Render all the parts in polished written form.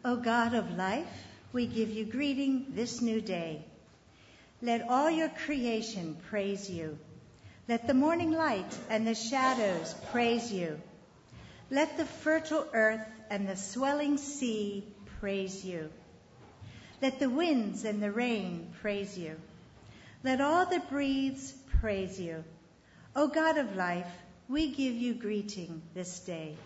O God of life, we give you greeting this new day. Let all your creation praise you. Let the morning light and the shadows praise you. Let the fertile earth and the swelling sea praise you. Let the winds and the rain praise you. Let all that breathes praise you. O God of life, we give you greeting this day.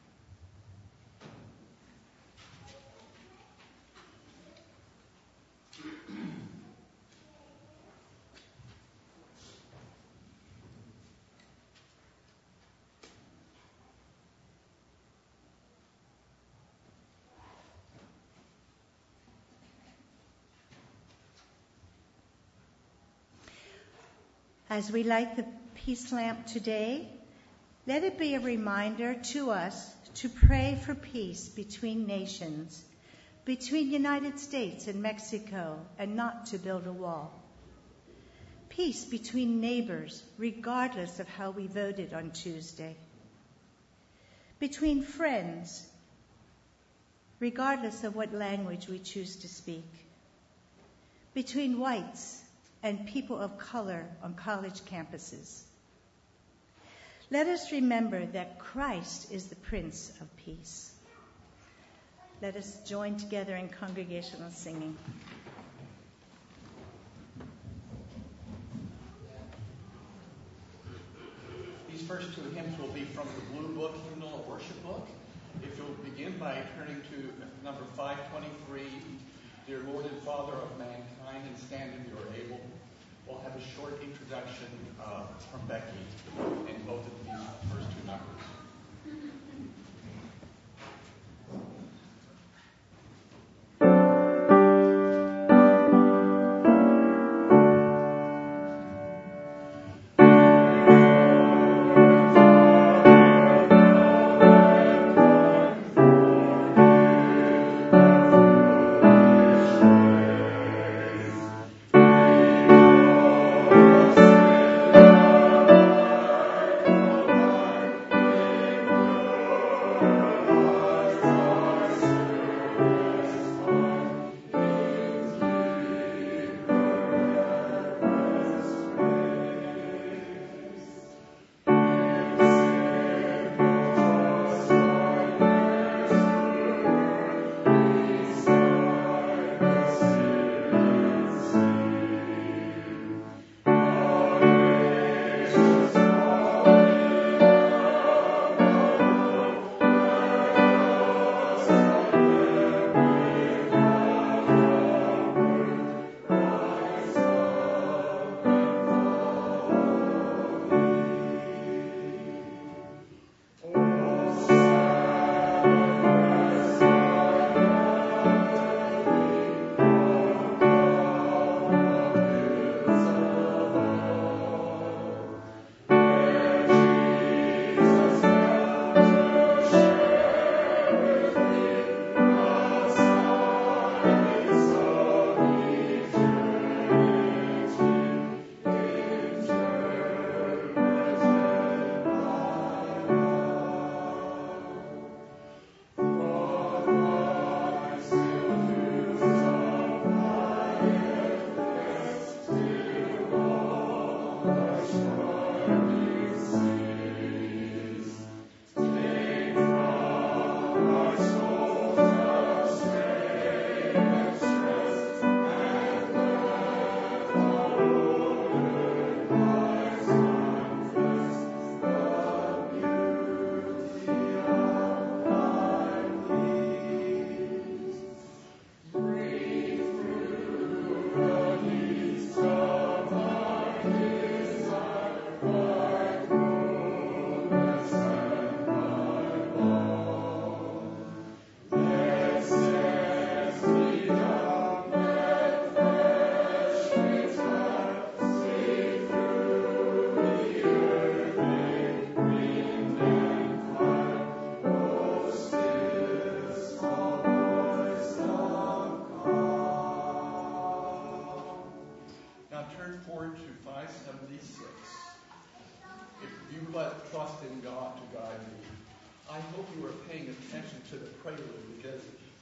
As we light the peace lamp today, let it be a reminder to us to pray for peace between nations, between United States and Mexico, and not to build a wall. Peace between neighbors, regardless of how we voted on Tuesday. Between friends, regardless of what language we choose to speak. Between whites and people of color on college campuses. Let us remember that Christ is the Prince of Peace. Let us join together in congregational singing. These first two hymns will be from the Blue Book, Hymnal and Worship Book. If you'll begin by turning to number 523, Dear Lord and Father of mankind, and stand if you are able. We'll have a short introduction from Becky in both of these first two numbers.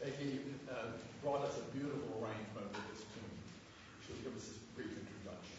Becky brought us a beautiful arrangement of this tune. She'll give us this brief introduction.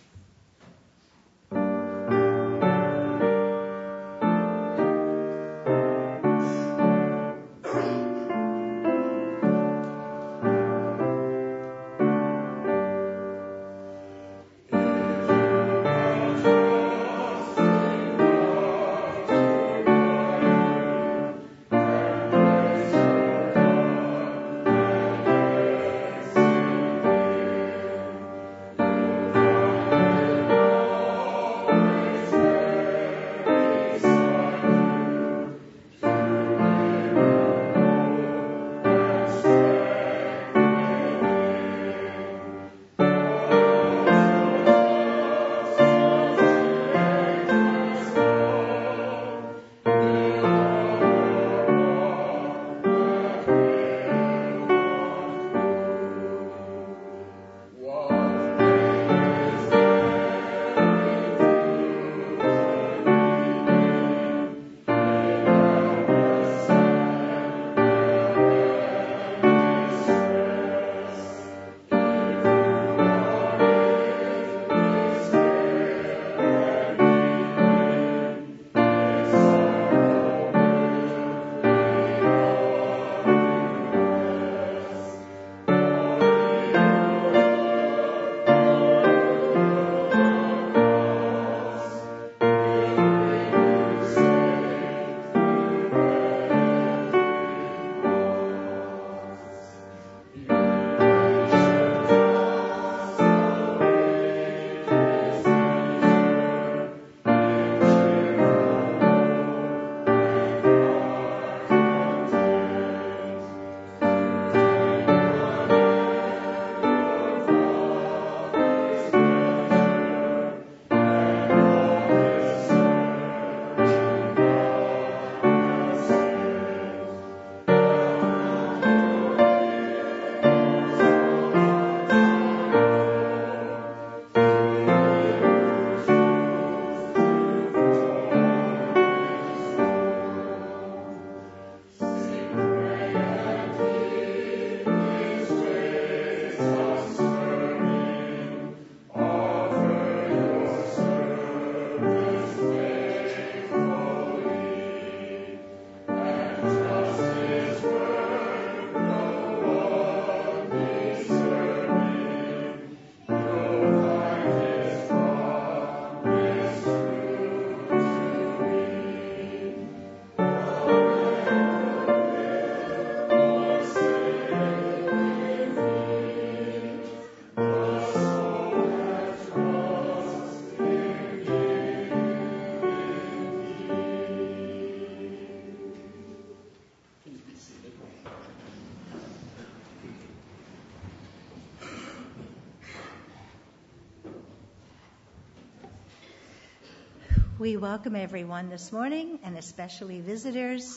We welcome everyone this morning, and especially visitors.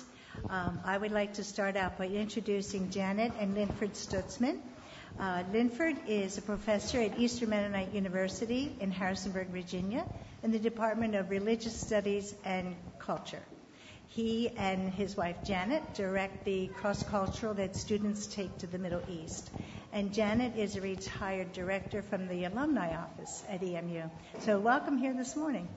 I would like to start out by introducing Janet and Linford Stutzman. Linford is a professor at Eastern Mennonite University in Harrisonburg, Virginia, in the Department of Religious Studies and Culture. He and his wife Janet direct the cross-cultural that students take to the Middle East. And Janet is a retired director from the alumni office at EMU. So welcome here this morning.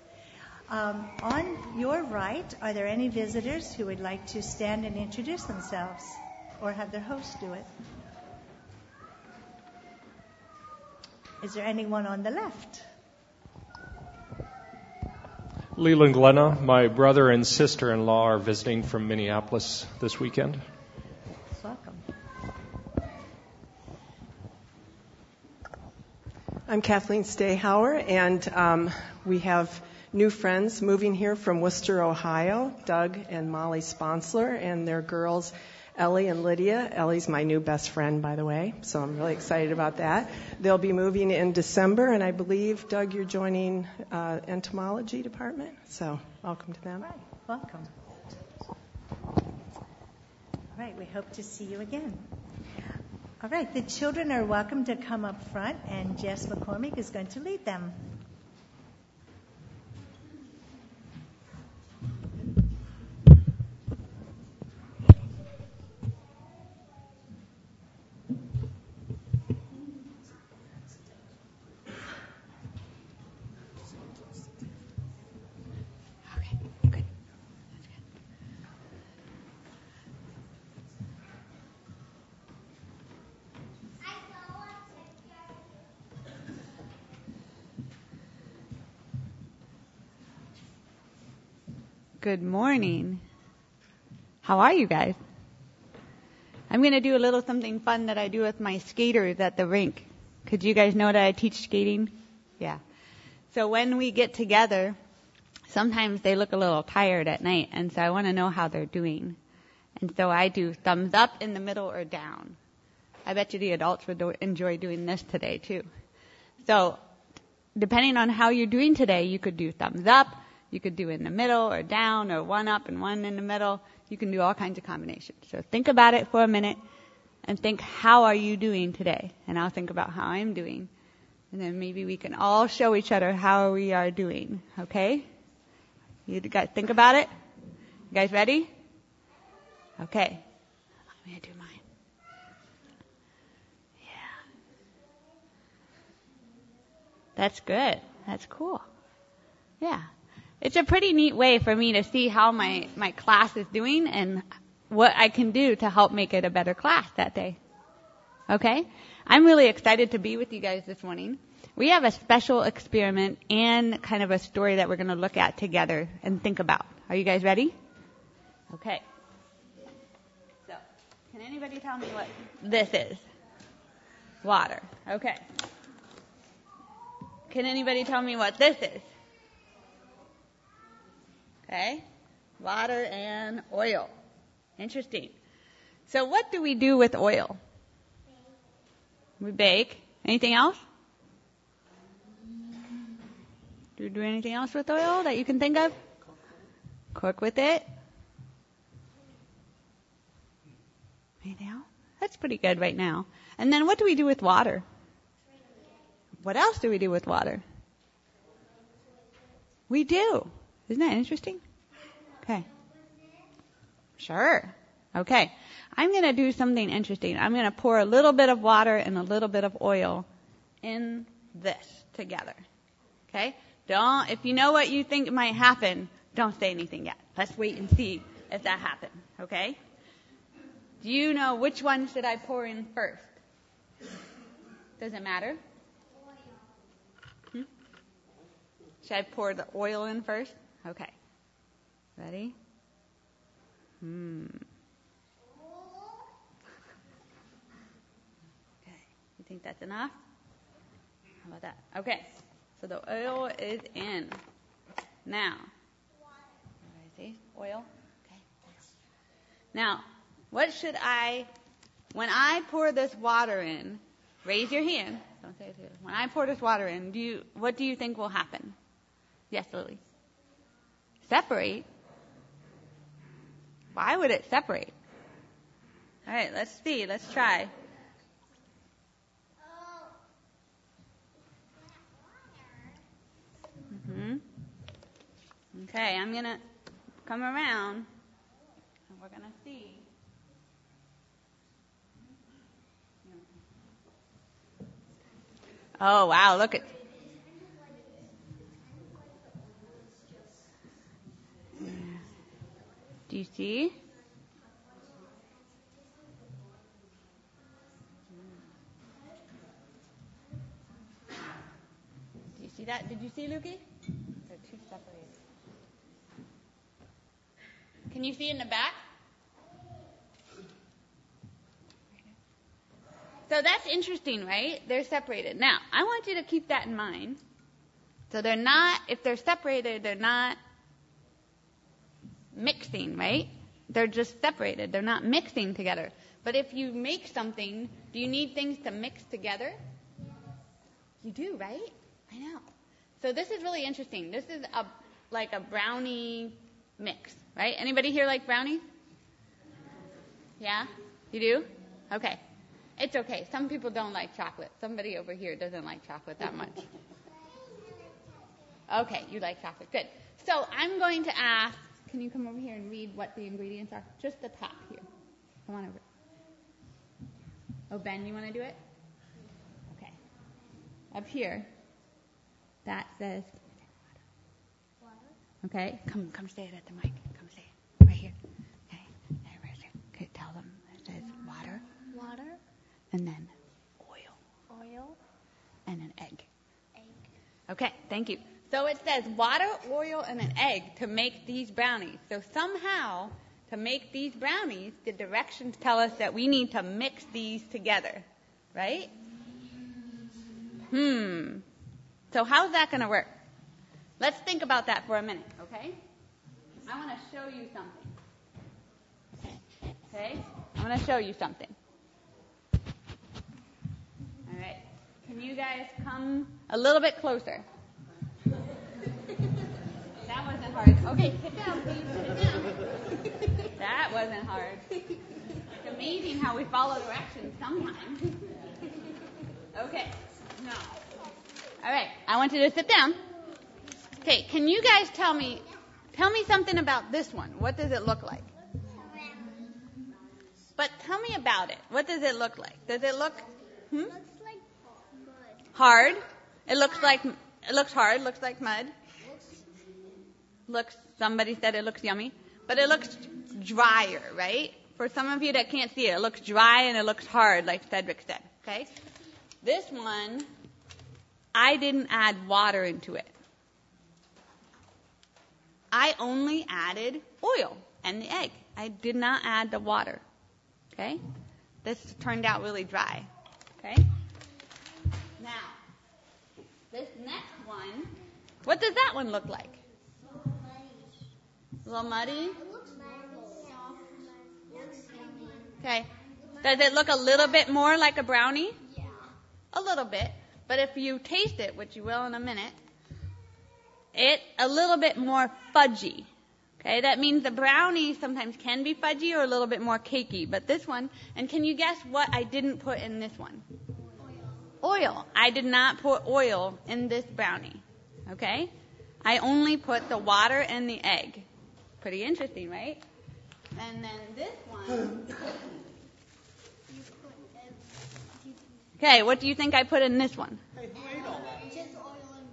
On your right, are there any visitors who would like to stand and introduce themselves or have their host do it? Is there anyone on the left? Leland Glenna, my brother and sister-in-law are visiting from Minneapolis this weekend. Welcome. I'm Kathleen Stayhauer, and we have new friends moving here from Worcester, Ohio, Doug and Molly Sponsler, and their girls, Ellie and Lydia. Ellie's my new best friend, by the way, so I'm really excited about that. They'll be moving in December, and I believe, Doug, you're joining entomology department, so welcome to them. All right, welcome. All right, we hope to see you again. All right, the children are welcome to come up front, and Jess McCormick is going to lead them. Good morning. How are you guys? I'm going to do a little something fun that I do with my skaters at the rink. Because you guys know that I teach skating? Yeah. So when we get together, sometimes they look a little tired at night, and so I want to know how they're doing. And so I do thumbs up, in the middle, or down. I bet you the adults would enjoy doing this today, too. So depending on how you're doing today, you could do thumbs up, you could do in the middle, or down, or one up and one in the middle. You can do all kinds of combinations. So think about it for a minute, and think, how are you doing today? And I'll think about how I'm doing. And then maybe we can all show each other how we are doing, okay? You guys think about it? You guys ready? Okay. I'm going to do mine. Yeah. That's good. That's cool. Yeah. It's a pretty neat way for me to see how my class is doing and what I can do to help make it a better class that day. Okay? I'm really excited to be with you guys this morning. We have a special experiment and kind of a story that we're going to look at together and think about. Are you guys ready? Okay. So, can anybody tell me what this is? Water. Okay. Can anybody tell me what this is? Okay. Water and oil. Interesting. So what do we do with oil? We bake. Anything else? Do you do anything else with oil that you can think of? Cook with it. Anything else? That's pretty good right now. And then what do we do with water? What else do we do with water? We do. Isn't that interesting? Okay. Sure. Okay. I'm going to do something interesting. I'm going to pour a little bit of water and a little bit of oil in this together. Okay? If you know what you think might happen, don't say anything yet. Let's wait and see if that happens. Okay? Do you know which one should I pour in first? Does it matter? Should I pour the oil in first? Okay. Ready? Okay. You think that's enough? How about that? Okay. So the oil is in. Now. What do I say? Oil? Okay. Now, when I pour this water in, raise your hand. Don't say it here. When I pour this water in, what do you think will happen? Yes, Lily. Separate? Why would it separate? All right, let's see. Let's try. Okay, I'm going to come around, and we're going to see. Oh, wow, look at... Do you see? Do you see that? Did you see, Lukey? They're two separated. Can you see in the back? So that's interesting, right? They're separated. Now, I want you to keep that in mind. So they're not, if they're separated, they're not mixing, right? They're just separated. They're not mixing together. But if you make something, do you need things to mix together? You do, right? I know. So this is really interesting. This is like a brownie mix, right? Anybody here like brownies? Yeah? You do? Okay. It's okay. Some people don't like chocolate. Somebody over here doesn't like chocolate that much. Okay, you like chocolate. Good. So I'm going to ask, can you come over here and read what the ingredients are? Just the top here. Come on over. Oh, Ben, you want to do it? Okay. Up here, that says water. Okay. Come say it at the mic. Come say it. Right here. Okay. Okay, tell them. It says water. Water. And then oil. Oil. And an egg. Egg. Okay, thank you. So it says water, oil, and an egg to make these brownies. So somehow, to make these brownies, the directions tell us that we need to mix these together, right? So how's that going to work? Let's think about that for a minute, okay? I want to show you something. Okay? I want to show you something. All right. Can you guys come a little bit closer? That wasn't hard. Okay, sit down, please. Sit down. That wasn't hard. It's amazing how we follow directions sometimes. Okay. Now. All right. I want you to sit down. Okay. Can you guys tell me something about this one? What does it look like? But tell me about it. What does it look like? Does it look Looks like mud. hard? It looks hard. Looks like mud. Somebody said it looks yummy, but it looks drier, right? For some of you that can't see it, it looks dry and it looks hard, like Cedric said. Okay. This one, I didn't add water into it. I only added oil and the egg. I did not add the water. Okay? This turned out really dry. Okay? Now, this next one, what does that one look like? A little muddy? It looks soft. Okay. Does it look a little bit more like a brownie? Yeah. A little bit. But if you taste it, which you will in a minute, it's a little bit more fudgy. Okay, that means the brownie sometimes can be fudgy or a little bit more cakey. But this one, and can you guess what I didn't put in this one? Oil. I did not put oil in this brownie. Okay? I only put the water and the egg. Pretty interesting, right? And then this one. Okay, what do you think I put in this one? Just oil and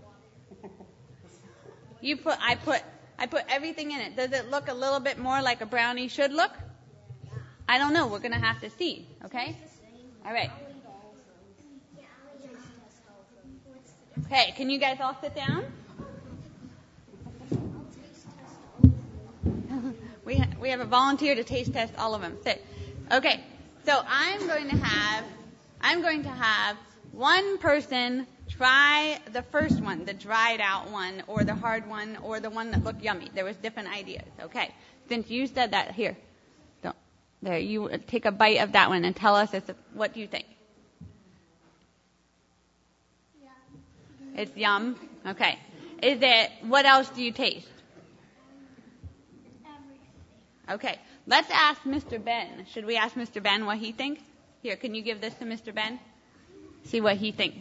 water. I put everything in it. Does it look a little bit more like a brownie should look? I don't know. We're going to have to see. Okay? All right. Okay, can you guys all sit down? We have a volunteer to taste test all of them. Sit. Okay. So I'm going to have one person try the first one, the dried out one, or the hard one, or the one that looked yummy. There was different ideas. Okay. Since you said that, here. There, you take a bite of that one and tell us what do you think? Yeah. It's yum? Okay. What else do you taste? Okay. Let's ask Mr. Ben. Should we ask Mr. Ben what he thinks? Here, can you give this to Mr. Ben? See what he thinks.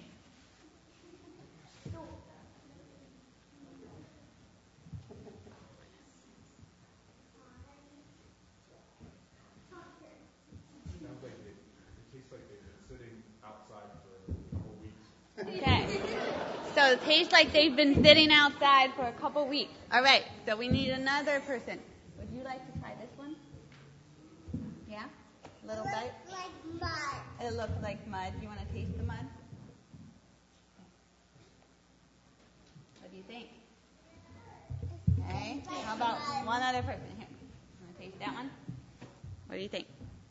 Okay. So it tastes like they've been sitting outside for a couple weeks. All right. So we need another person. Would you like to try this one? Yeah? A little bite? Like mud. It looks like mud. You want to taste the mud? What do you think? Okay. How about one other person? Here. You want to taste that one? What do you think?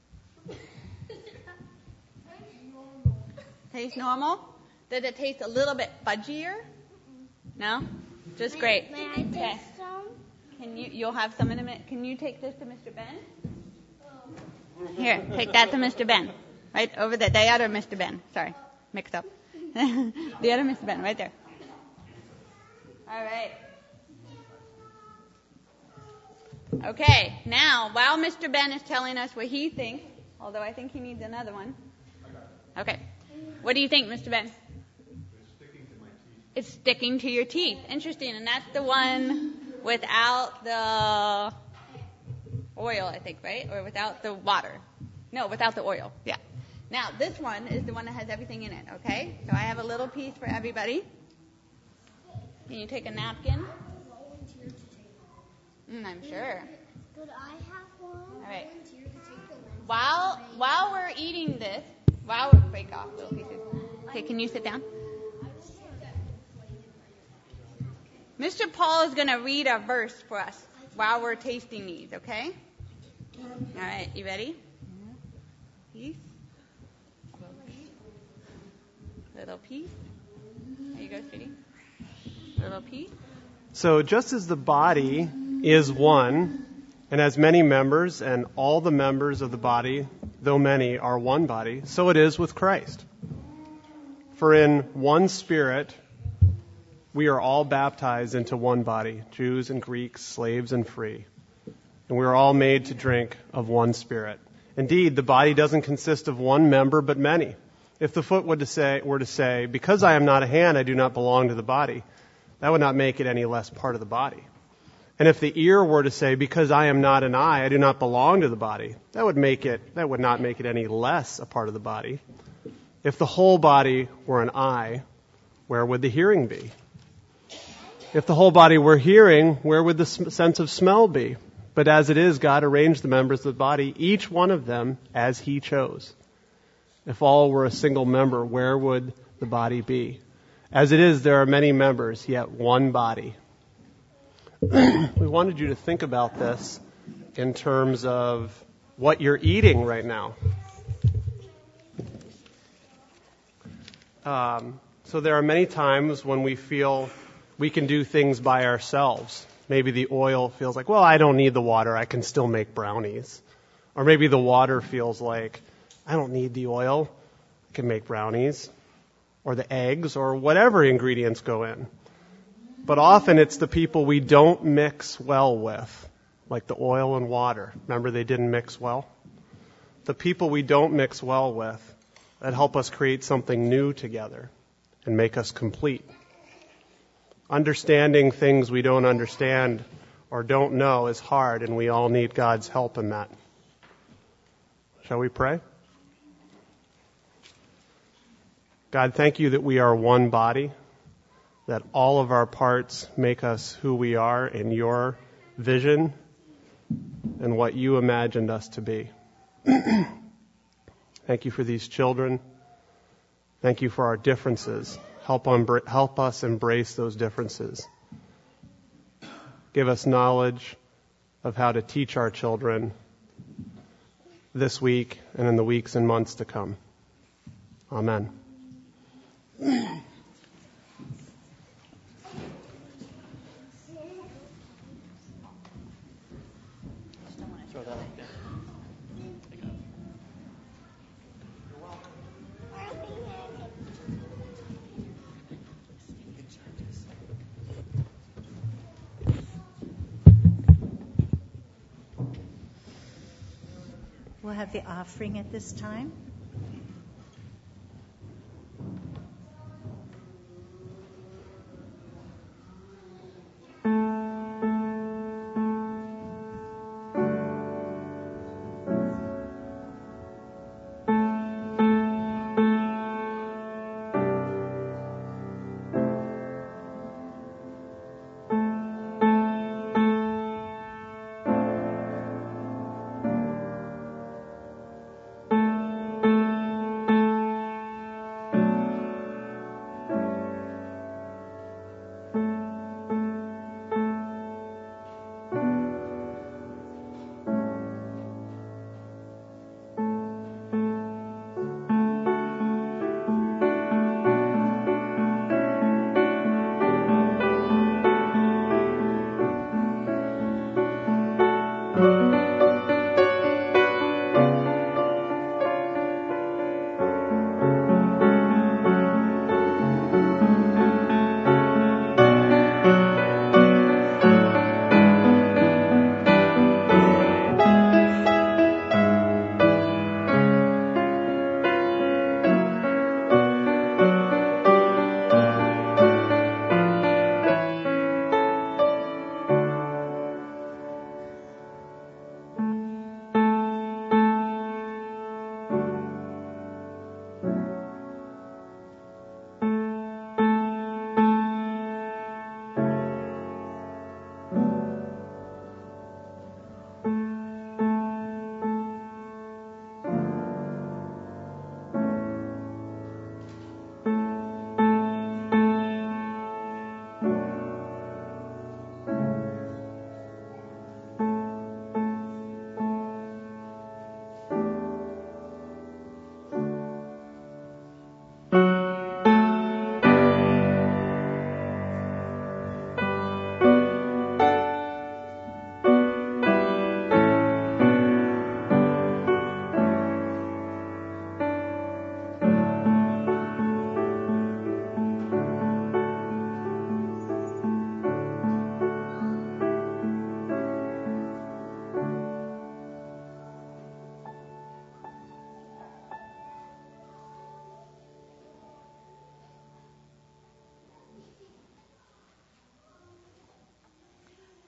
Taste normal? Does it taste a little bit fudgier? No? Just great. May I taste some? You'll have some in a minute. Can you take this to Mr. Ben? Here, take that to Mr. Ben. Right over there. The other Mr. Ben. Sorry, mixed up. The other Mr. Ben, right there. All right. Okay, now, while Mr. Ben is telling us what he thinks, although I think he needs another one. Okay. What do you think, Mr. Ben? It's sticking to your teeth. Interesting. And that's the one without the oil, I think, right? Or without the water. No, without the oil. Yeah. Now, this one is the one that has everything in it, okay? So I have a little piece for everybody. Can you take a napkin? I'm sure. Could I have one? All right. Volunteer to take the lens? While we're eating this, break off little pieces. Okay, can you sit down? Mr. Paul is going to read a verse for us while we're tasting these, okay? All right, you ready? Peace. Little piece. There you go, sweetie. Little piece. So just as the body is one and has many members, and all the members of the body, though many, are one body, so it is with Christ. For in one Spirit we are all baptized into one body, Jews and Greeks, slaves and free. And we are all made to drink of one Spirit. Indeed, the body doesn't consist of one member, but many. If the foot were to say, because I am not a hand, I do not belong to the body, that would not make it any less part of the body. And if the ear were to say, because I am not an eye, I do not belong to the body, that would not make it any less a part of the body. If the whole body were an eye, where would the hearing be? If the whole body were hearing, where would the sense of smell be? But as it is, God arranged the members of the body, each one of them as He chose. If all were a single member, where would the body be? As it is, there are many members, yet one body. We wanted you to think about this in terms of what you're eating right now. So there are many times when we feel we can do things by ourselves. Maybe the oil feels like, well, I don't need the water, I can still make brownies. Or maybe the water feels like, I don't need the oil, I can make brownies. Or the eggs, or whatever ingredients go in. But often it's the people we don't mix well with, like the oil and water. Remember, they didn't mix well? The people we don't mix well with that help us create something new together and make us complete. Understanding things we don't understand or don't know is hard, and we all need God's help in that. Shall we pray? God, thank you that we are one body, that all of our parts make us who we are in your vision and what you imagined us to be. Thank you for these children. Thank you for our differences. Help us embrace those differences. Give us knowledge of how to teach our children this week and in the weeks and months to come. Amen. We'll have the offering at this time.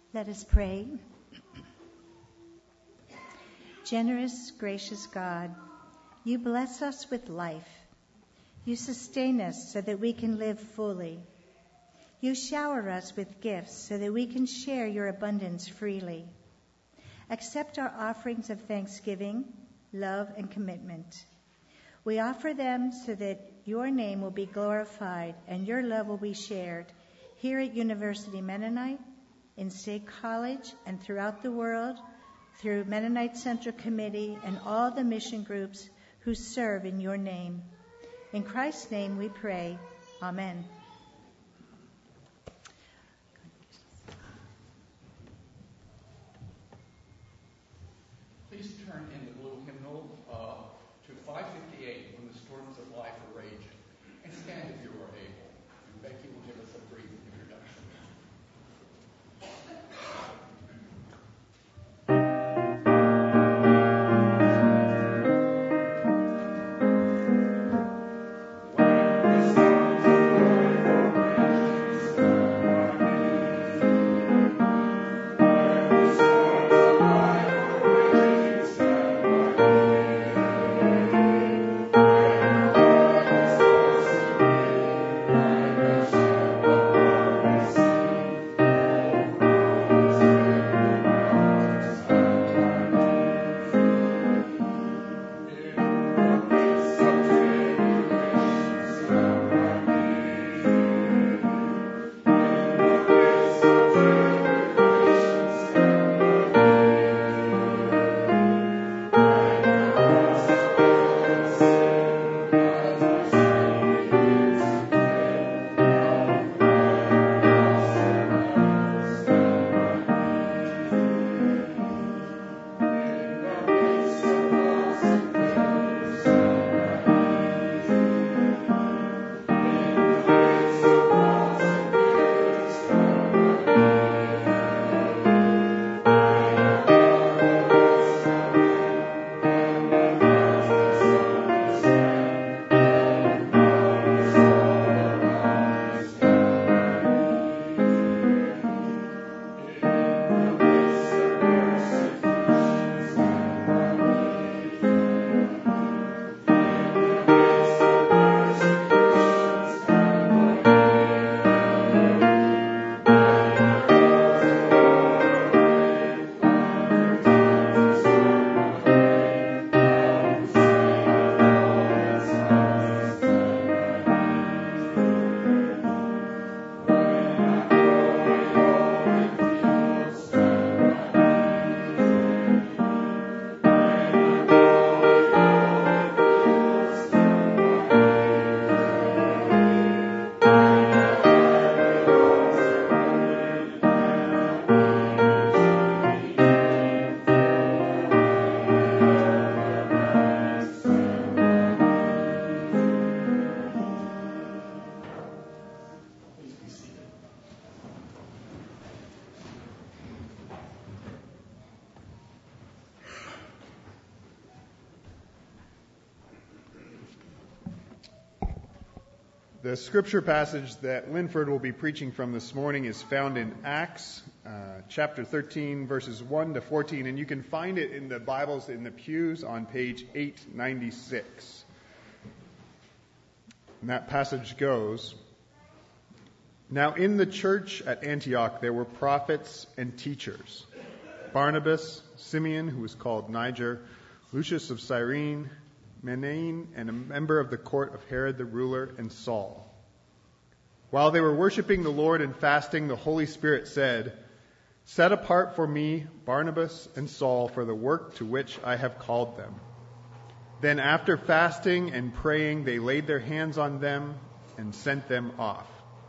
Let us pray. Generous, gracious God, you bless us with life. You sustain us so that we can live fully. You shower us with gifts so that we can share your abundance freely. Accept our offerings of thanksgiving, love, and commitment. We offer them so that your name will be glorified and your love will be shared here at University Mennonite, in State College, and throughout the world through Mennonite Central Committee and all the mission groups who serve in your name. In Christ's name we pray. Amen. Please turn in the blue hymnal to 558, When the Storms of Life Are Raging. And stand if you are able. And Becky will give us a brief introduction. The scripture passage that Linford will be preaching from this morning is found in Acts chapter 13, verses 1 to 14, and you can find it in the Bibles in the pews on page 896. And that passage goes, Now in the church at Antioch there were prophets and teachers, Barnabas, Simeon, who was called Niger, Lucius of Cyrene, Manaen, and a member of the court of Herod the ruler, and Saul. While they were worshiping the Lord and fasting, the Holy Spirit said, Set apart for me Barnabas and Saul for the work to which I have called them. Then after fasting and praying, they laid their hands on them and sent them off.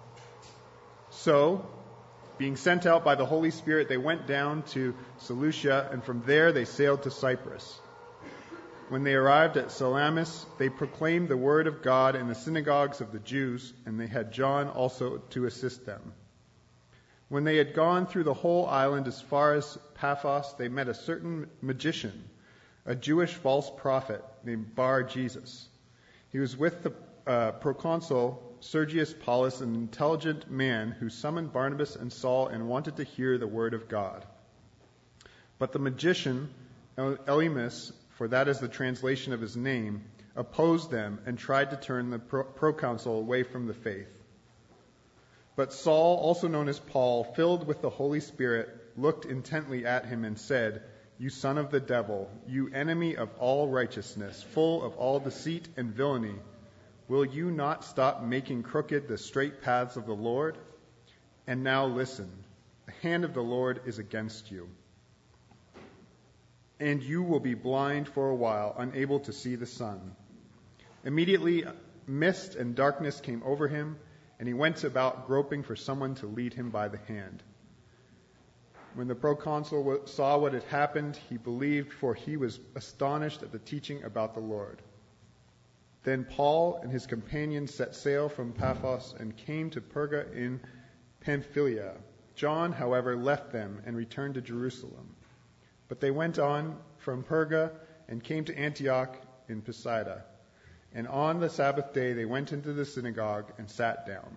So, being sent out by the Holy Spirit, they went down to Seleucia, and from there they sailed to Cyprus. When they arrived at Salamis, they proclaimed the word of God in the synagogues of the Jews, and they had John also to assist them. When they had gone through the whole island as far as Paphos, they met a certain magician, a Jewish false prophet named Bar Jesus. He was with proconsul Sergius Paulus, an intelligent man who summoned Barnabas and Saul and wanted to hear the word of God. But the magician Elymas, for that is the translation of his name, opposed them and tried to turn the proconsul away from the faith. But Saul, also known as Paul, filled with the Holy Spirit, looked intently at him and said, "You son of the devil, you enemy of all righteousness, full of all deceit and villainy, will you not stop making crooked the straight paths of the Lord? And now listen, the hand of the Lord is against you. And you will be blind for a while, unable to see the sun." Immediately, mist and darkness came over him, and he went about groping for someone to lead him by the hand. When the proconsul saw what had happened, he believed, for he was astonished at the teaching about the Lord. Then Paul and his companions set sail from Paphos and came to Perga in Pamphylia. John, however, left them and returned to Jerusalem. But they went on from Perga and came to Antioch in Pisidia. And on the Sabbath day they went into the synagogue and sat down.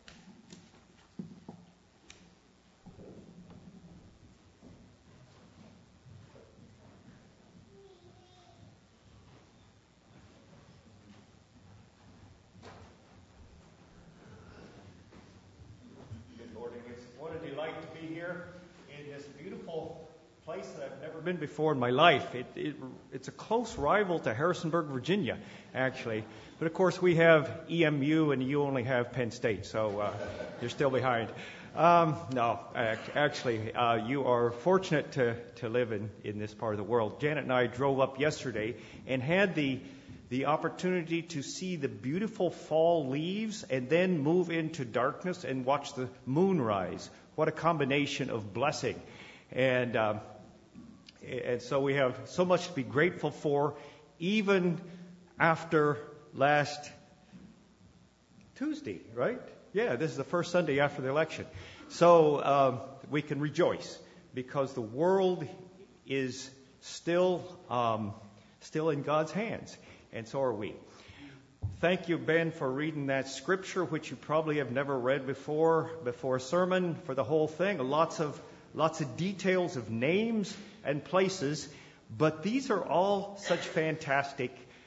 Good morning. What a delight to be here in this beautiful place that I've never been before in my life. It's a close rival to Harrisonburg, Virginia, actually. But of course, we have EMU, and you only have Penn State, so you're still behind. No, actually, you are fortunate to live in this part of the world. Janet and I drove up yesterday and had the opportunity to see the beautiful fall leaves and then move into darkness and watch the moon rise. What a combination of blessing. And so we have so much to be grateful for, even after last Tuesday, right? Yeah, this is the first Sunday after the election. So we can rejoice because the world is still in God's hands, and so are we. Thank you, Ben, for reading that scripture, which you probably have never read before a sermon, for the whole thing. Lots of details of names and places, but these are all such fantastic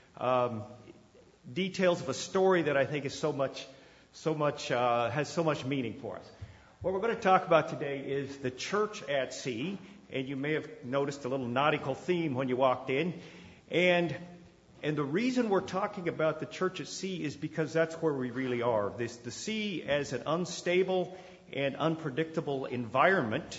details of a story that I think is has so much meaning for us. What we're going to talk about today is the church at sea, and you may have noticed a little nautical theme when you walked in, and the reason we're talking about the church at sea is because that's where we really are. The sea as an unstable and unpredictable environment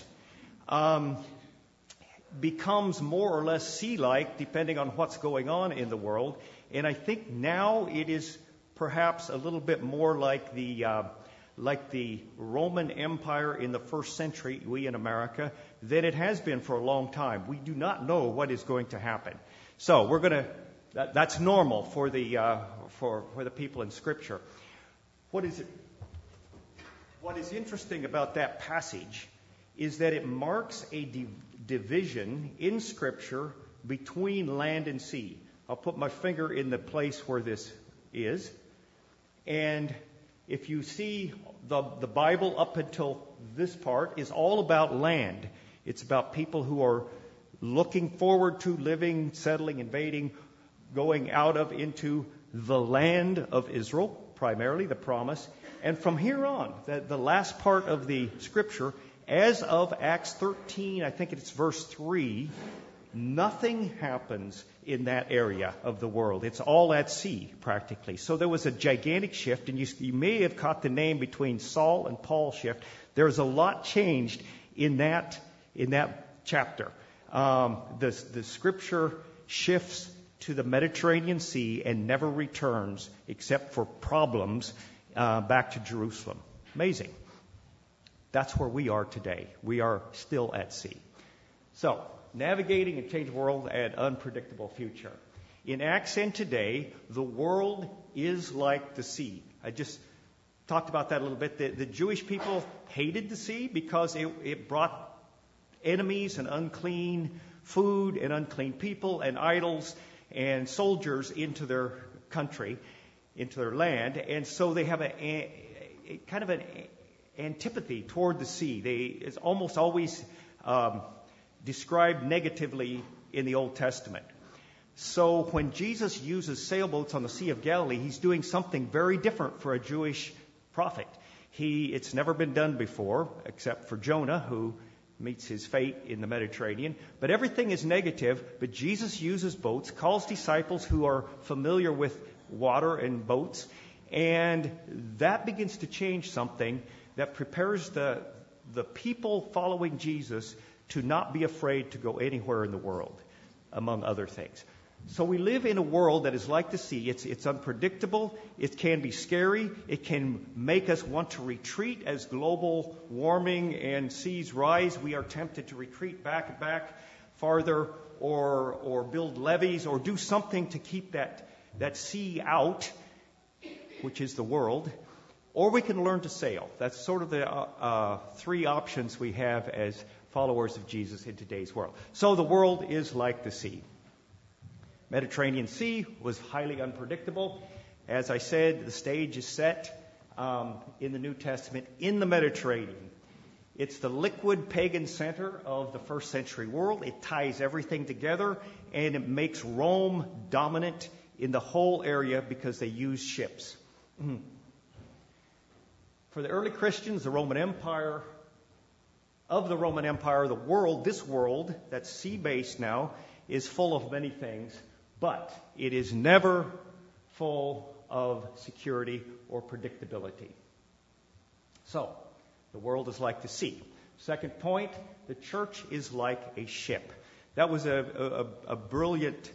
becomes more or less sea-like depending on what's going on in the world. And I think now it is perhaps a little bit more like the Roman Empire in the first century, we in America, than it has been for a long time. We do not know what is going to happen. So that's normal for the people in Scripture. What is interesting about that passage is that it marks a division in Scripture between land and sea. I'll put my finger in the place where this is. And if you see the Bible up until this part is all about land. It's about people who are looking forward to living, settling, invading, going out of into the land of Israel, primarily the promise. And from here on, the last part of the Scripture, as of Acts 13, I think it's verse 3, nothing happens in that area of the world. It's all at sea, practically. So there was a gigantic shift, and you may have caught the name between Saul and Paul shift. There's a lot changed in that chapter. The Scripture shifts to the Mediterranean Sea and never returns, except for problems, back to Jerusalem. Amazing. That's where we are today. We are still at sea. So, navigating a changed world and unpredictable future. In Acts and today, the world is like the sea. I just talked about that a little bit. The Jewish people hated the sea because it brought enemies and unclean food and unclean people and idols and soldiers into their country. into their land, and so they have a kind of an antipathy toward the sea. It's almost always described negatively in the Old Testament. So when Jesus uses sailboats on the Sea of Galilee, he's doing something very different for a Jewish prophet. It's never been done before, except for Jonah, who meets his fate in the Mediterranean. But everything is negative, but Jesus uses boats, calls disciples who are familiar with water and boats, and that begins to change something that prepares the people following Jesus to not be afraid to go anywhere in the world, among other things. So we live in a world that is like the sea. It's unpredictable. It can be scary. It can make us want to retreat as global warming and seas rise. We are tempted to retreat back farther, or build levees, or do something to keep that sea out, which is the world. Or we can learn to sail. That's sort of the three options we have as followers of Jesus in today's world. So the world is like the sea. Mediterranean Sea was highly unpredictable. As I said, the stage is set in the New Testament in the Mediterranean. It's the liquid pagan center of the first century world. It ties everything together, and it makes Rome dominant in the whole area because they use ships. For the early Christians, the Roman Empire, the world, this world that's sea-based now, is full of many things, but it is never full of security or predictability. So, the world is like the sea. Second point, the church is like a ship. That was a brilliant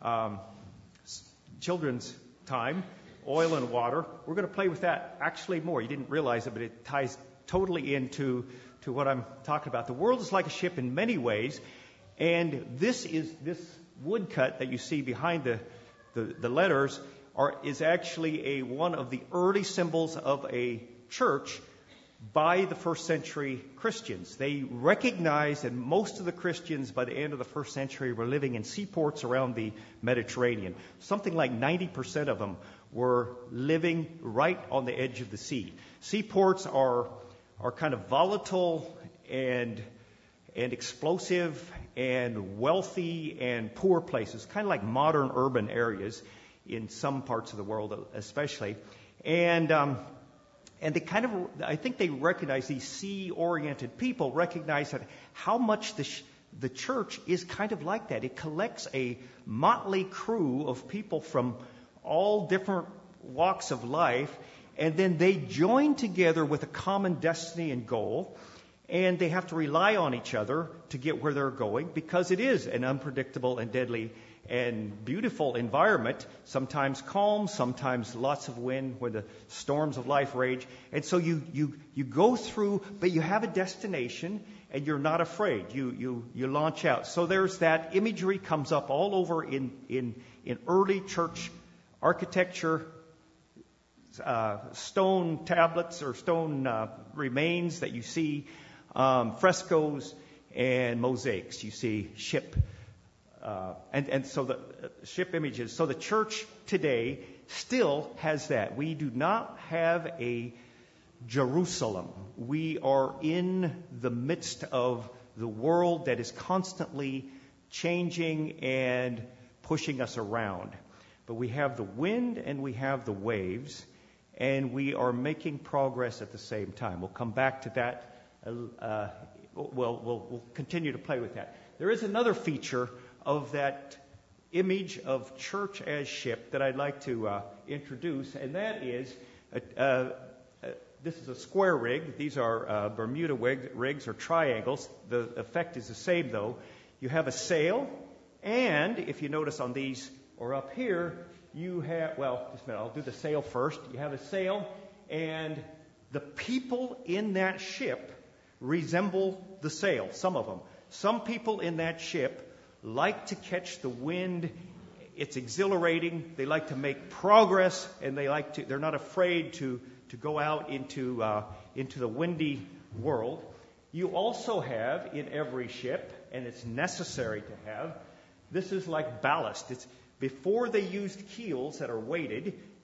children's time, oil and water. We're going to play with that actually more. You didn't realize it, but it ties totally into what I'm talking about. The world is like a ship in many ways, and this woodcut that you see behind the letters is actually one of the early symbols of a church by the first century Christians. They recognized that most of the Christians by the end of the first century were living in seaports around the Mediterranean. Something like 90% of them were living right on the edge of the sea. Seaports are kind of volatile and explosive and wealthy and poor places, kind of like modern urban areas in some parts of the world especially. And they kind of, I think they recognize, these sea-oriented people recognize that how much the church is kind of like that. It collects a motley crew of people from all different walks of life, and then they join together with a common destiny and goal, and they have to rely on each other to get where they're going, because it is an unpredictable and deadly and beautiful environment, sometimes calm, sometimes lots of wind when the storms of life rage. And so you go through, but you have a destination, and you're not afraid. You launch out. So there's that imagery comes up all over in early church architecture, stone tablets or stone remains that you see, frescoes and mosaics. You see ship. And so the ship images. So the church today still has that. We do not have a Jerusalem. We are in the midst of the world that is constantly changing and pushing us around. But we have the wind and we have the waves, and we are making progress at the same time. We'll come back to that. We'll continue to play with that. There is another feature of that image of church as ship that I'd like to introduce, and that is, this is a square rig. These are Bermuda rigs or triangles. The effect is the same, though. You have a sail, and if you notice on these or up here, you have, well, just a minute, I'll do the sail first. You have a sail, and the people in that ship resemble the sail, some of them. Some people in that ship like to catch the wind. It's exhilarating. They like to make progress, and they're not afraid to go out into the windy world. You also have in every ship, and it's necessary to have, this is like ballast. It's before they used keels that are weighted,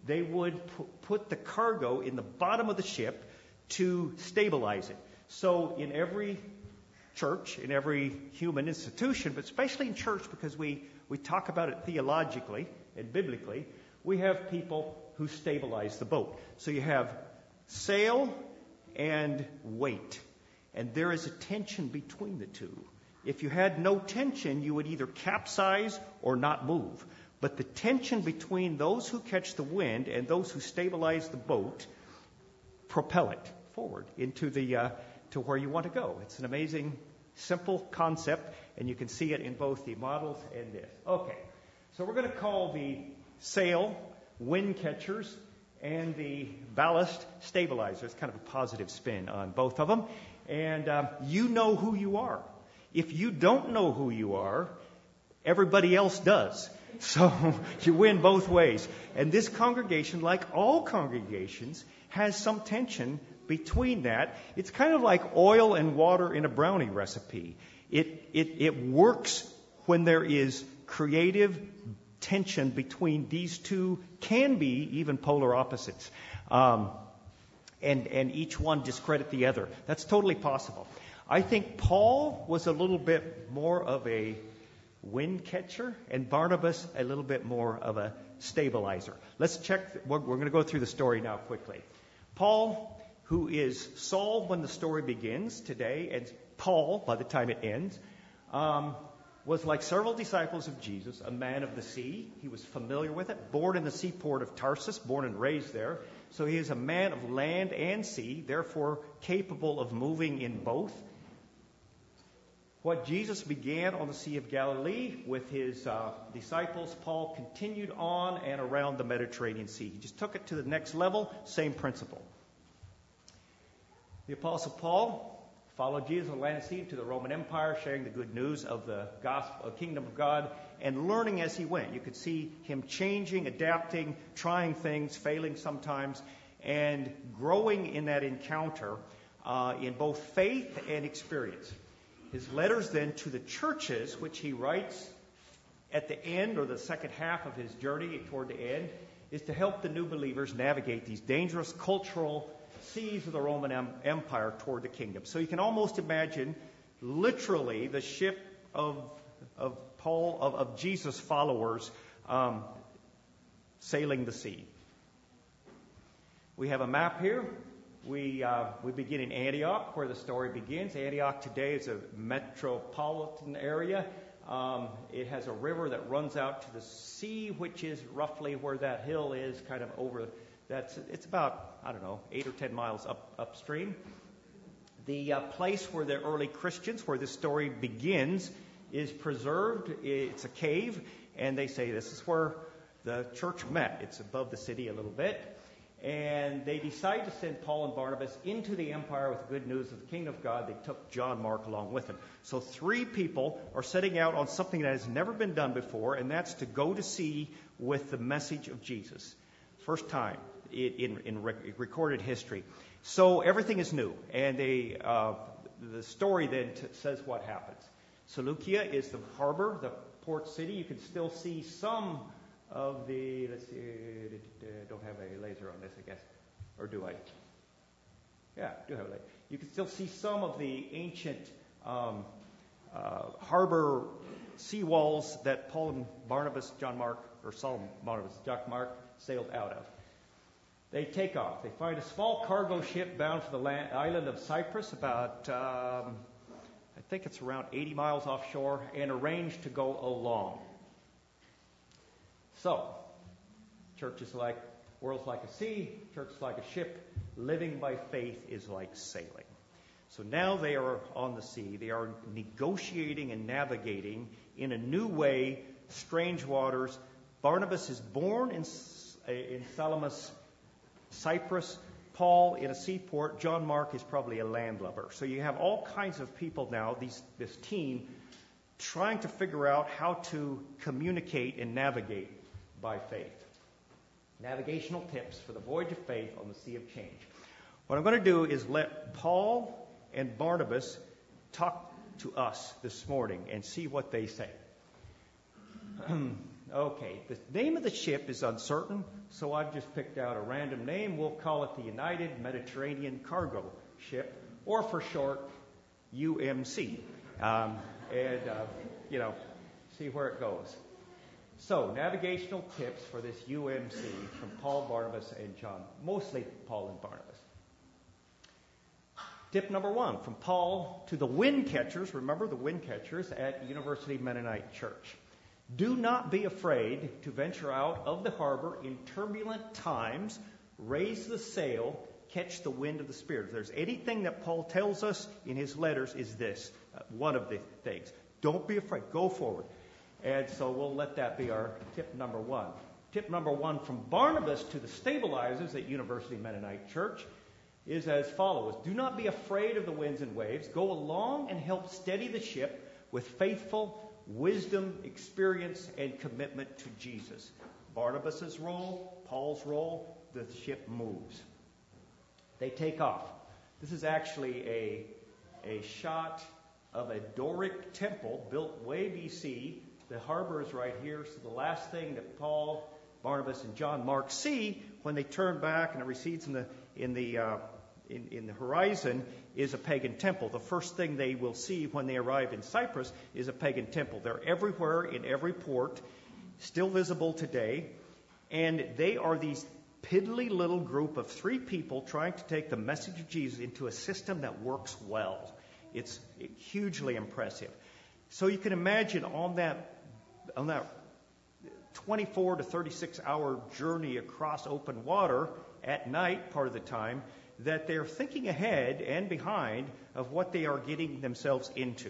they would put the cargo in the bottom of the ship to stabilize it. So in every church, in every human institution, but especially in church because we talk about it theologically and biblically, we have people who stabilize the boat. So you have sail and weight, and there is a tension between the two. If you had no tension, you would either capsize or not move. But the tension between those who catch the wind and those who stabilize the boat propel it forward into to where you want to go. It's an amazing, simple concept, and you can see it in both the models and this. Okay, so we're going to call the sail wind catchers and the ballast stabilizers. Kind of a positive spin on both of them. And you know who you are. If you don't know who you are, everybody else does. So you win both ways. And this congregation, like all congregations, has some tension between that. It's kind of like oil and water in a brownie recipe. It works when there is creative tension between these two, can be even polar opposites. And each one discredit the other. That's totally possible. I think Paul was a little bit more of a wind catcher, and Barnabas a little bit more of a stabilizer. Let's check. We're going to go through the story now quickly. Paul, who is Saul when the story begins today, and Paul by the time it ends, was like several disciples of Jesus, a man of the sea. He was familiar with it, born in the seaport of Tarsus, born and raised there. So he is a man of land and sea, therefore capable of moving in both. What Jesus began on the Sea of Galilee with his disciples, Paul continued on and around the Mediterranean Sea. He just took it to the next level, same principle. The Apostle Paul followed Jesus on land and sea to the Roman Empire, sharing the good news of the gospel, kingdom of God, and learning as he went. You could see him changing, adapting, trying things, failing sometimes, and growing in that encounter in both faith and experience. His letters then to the churches, which he writes at the end or the second half of his journey toward the end, is to help the new believers navigate these dangerous cultural seas of the Roman Empire toward the kingdom. So you can almost imagine literally the ship of Paul, of Jesus' followers sailing the sea. We have a map here. We begin in Antioch, where the story begins. Antioch today is a metropolitan area. It has a river that runs out to the sea, which is roughly where that hill is, kind of over. It's about, 8 or 10 miles upstream. The place where the early Christians, where this story begins, is preserved. It's a cave, and they say this is where the church met. It's above the city a little bit. And they decide to send Paul and Barnabas into the empire with the good news of the kingdom of God. They took John Mark along with them. So 3 people are setting out on something that has never been done before, and that's to go to sea with the message of Jesus. First time in recorded history. So everything is new. And the story then says what happens. Seleucia is the harbor, the port city. You can still see some of the, let's see, I don't have a laser on this, I guess. Or do I? Yeah, I do have a laser. You can still see some of the ancient harbor seawalls that Paul and Barnabas, John Mark, or Saul and Barnabas, John Mark, sailed out of. They take off. They find a small cargo ship bound for the island of Cyprus, about, I think it's around 80 miles offshore, and arrange to go along. So, church is like, world's like a sea, church is like a ship, living by faith is like sailing. So now they are on the sea. They are negotiating and navigating in a new way, strange waters. Barnabas is born in Salamis, Cyprus. Paul in a seaport. John Mark is probably a landlubber. So you have all kinds of people now, this team, trying to figure out how to communicate and navigate by faith. Navigational tips for the voyage of faith on the Sea of Change. What I'm going to do is let Paul and Barnabas talk to us this morning and see what they say. Okay, the name of the ship is uncertain, so I've just picked out a random name. We'll call it the United Mediterranean Cargo Ship, or for short, UMC. See where it goes. So, navigational tips for this UMC from Paul, Barnabas, and John. Mostly Paul and Barnabas. Tip number 1, from Paul to the wind catchers. Remember the wind catchers at University Mennonite Church. Do not be afraid to venture out of the harbor in turbulent times. Raise the sail, catch the wind of the Spirit. If there's anything that Paul tells us in his letters is this, one of the things. Don't be afraid. Go forward. And so we'll let that be our tip number 1. Tip number 1 from Barnabas to the stabilizers at University Mennonite Church is as follows. Do not be afraid of the winds and waves. Go along and help steady the ship with faithful wisdom, experience, and commitment to Jesus. Barnabas' role, Paul's role, the ship moves. They take off. This is actually a shot of a Doric temple built way BC. The harbor is right here, so the last thing that Paul, Barnabas, and John Mark see when they turn back and it recedes in the horizon is a pagan temple. The first thing they will see when they arrive in Cyprus is a pagan temple. They're everywhere in every port, still visible today, and they are these piddly little group of 3 people trying to take the message of Jesus into a system that works well. It's hugely impressive. So you can imagine on that 24 to 36 hour journey across open water at night part of the time, that they're thinking ahead and behind of what they are getting themselves into.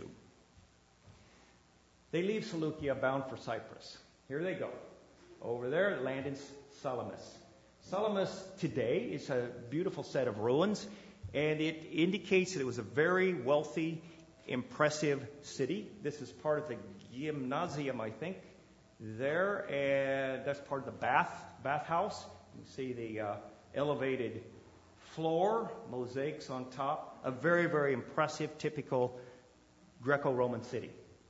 They leave Seleucia bound for Cyprus. Here they go. Over there, land in Salamis. Salamis today is a beautiful set of ruins, and it indicates that it was a very wealthy, impressive city. This is part of the gymnasium, I think, there, and that's part of the bathhouse. You see the elevated floor, mosaics on top. A very, very impressive, typical Greco-Roman city.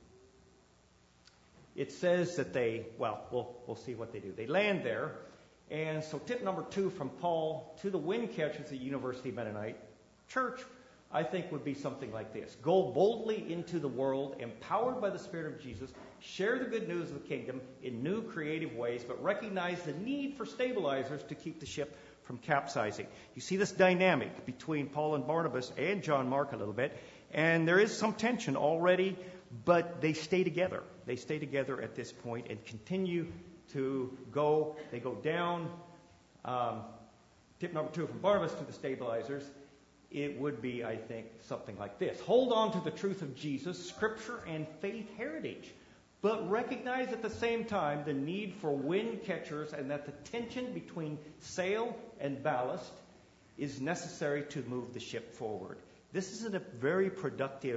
It says that we'll see what they do. They land there. And so tip number 2 from Paul to the wind catchers at University Mennonite Church, I think would be something like this. Go boldly into the world, empowered by the Spirit of Jesus. Share the good news of the kingdom in new, creative ways, but recognize the need for stabilizers to keep the ship from capsizing. You see this dynamic between Paul and Barnabas and John Mark a little bit, and there is some tension already, but they stay together. They stay together at this point and continue to go. They go down. Tip number 2 from Barnabas to the stabilizers. It would be, I think, something like this. Hold on to the truth of Jesus, Scripture, and faith heritage, but recognize at the same time the need for wind catchers and that the tension between sail and ballast is necessary to move the ship forward. This is a very productive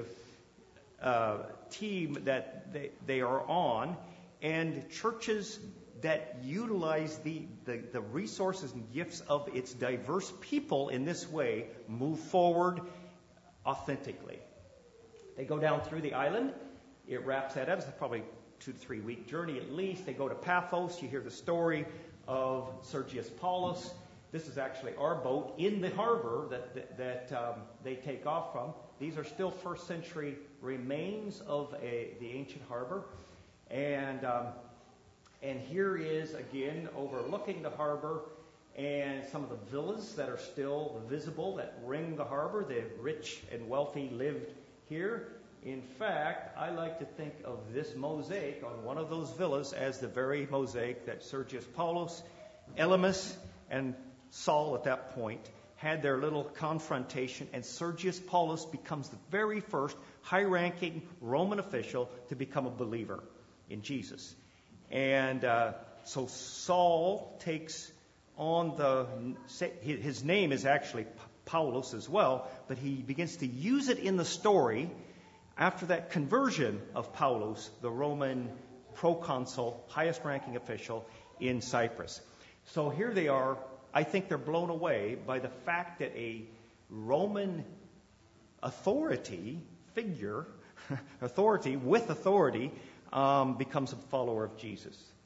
team that they are on, and churches that utilize the resources and gifts of its diverse people in this way move forward authentically. They go down through the island. It wraps that up. It's probably 2 to 3 week journey at least. They go to Paphos. You hear the story of Sergius Paulus. This is actually our boat in the harbor that they take off from. These are still first century remains of the ancient harbor. And here is, again, overlooking the harbor and some of the villas that are still visible that ring the harbor. The rich and wealthy lived here. In fact, I like to think of this mosaic on one of those villas as the very mosaic that Sergius Paulus, Elymas, and Saul at that point had their little confrontation, and Sergius Paulus becomes the very first high-ranking Roman official to become a believer in Jesus. And so Saul takes on his name is actually Paulus as well, but he begins to use it in the story after that conversion of Paulus, the Roman proconsul, highest ranking official in Cyprus. So here they are. I think they're blown away by the fact that a Roman authority figure, authority with authority, becomes a follower of Jesus.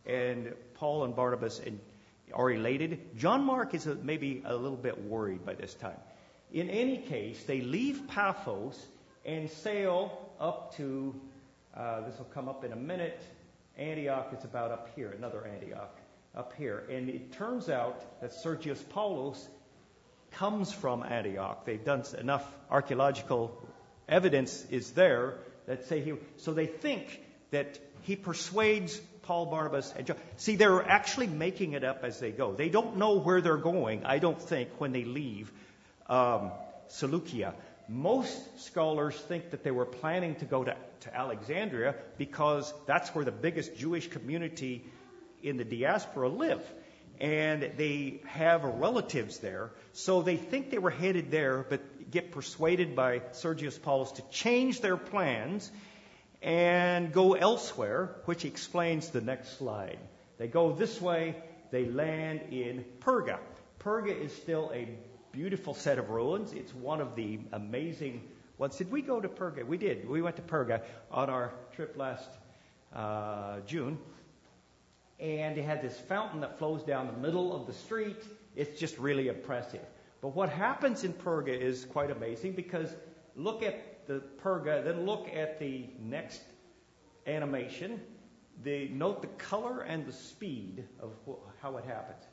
and Paul and Barnabas are elated. John Mark is maybe a little bit worried by this time. In any case, they leave Paphos and sail up to, this will come up in a minute, Antioch. It's about up here, another Antioch up here. And it turns out that Sergius Paulus comes from Antioch. They've done enough archaeological evidence is there that say he. So they think that he persuades Paul, Barnabas, and John. See, they're actually making it up as they go. They don't know where they're going, I don't think, when they leave Seleucia. Most scholars think that they were planning to go to Alexandria because that's where the biggest Jewish community in the diaspora live. And they have relatives there. So they think they were headed there, but get persuaded by Sergius Paulus to change their plans and go elsewhere, which explains the next slide. They go this way. They land in Perga. Perga is still a beautiful set of ruins. It's one of the amazing ones. Did we go to Perga? We did. We went to Perga on our trip last June. And they had this fountain that flows down the middle of the street. It's just really impressive. But what happens in Perga is quite amazing, because look at the Perga, then look at the next animation. Note the color and the speed of how it happens.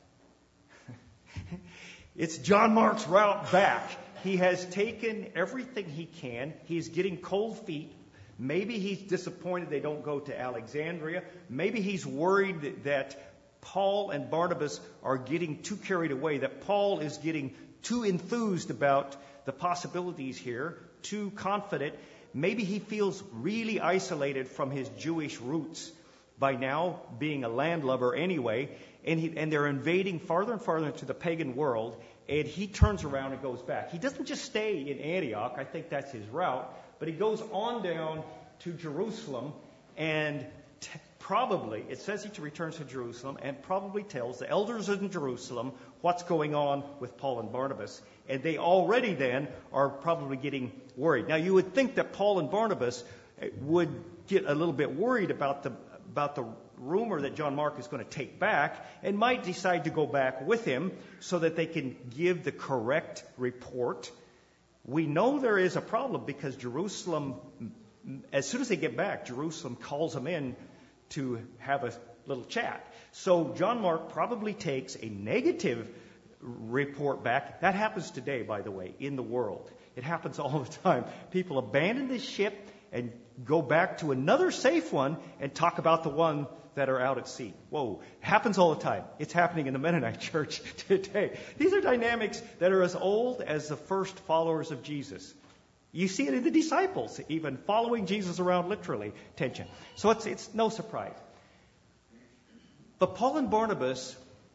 It's John Mark's route back. He has taken everything he can. He's getting cold feet. Maybe he's disappointed they don't go to Alexandria. Maybe he's worried that Paul and Barnabas are getting too carried away, that Paul is getting too enthused about the possibilities here, too confident. Maybe he feels really isolated from his Jewish roots by now, being a landlubber anyway, and they're invading farther and farther into the pagan world, and he turns around and goes back. He doesn't just stay in Antioch. I think that's his route. But he goes on down to Jerusalem, and probably, it says he returns to Jerusalem, and probably tells the elders in Jerusalem what's going on with Paul and Barnabas. And they already then are probably getting worried. Now, you would think that Paul and Barnabas would get a little bit worried about the rumor that John Mark is going to take back, and might decide to go back with him so that they can give the correct report. We know there is a problem because Jerusalem, as soon as they get back, Jerusalem calls them in to have a little chat. So John Mark probably takes a negative report back. That happens today, by the way, in the world. It happens all the time. People abandon this ship and go back to another safe one and talk about the one that are out at sea. Whoa, happens all the time. It's happening in the Mennonite church today. These are dynamics that are as old as the first followers of Jesus. You see it in the disciples, even following Jesus around literally, tension. So it's no surprise. But Paul and Barnabas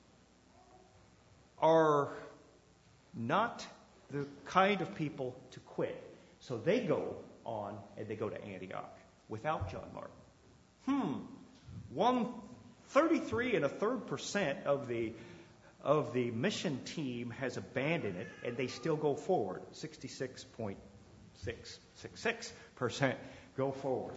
are not the kind of people to quit. So they go on and they go to Antioch without John Mark. 33% of the mission team has abandoned it, and they still go forward. 66.666% go forward.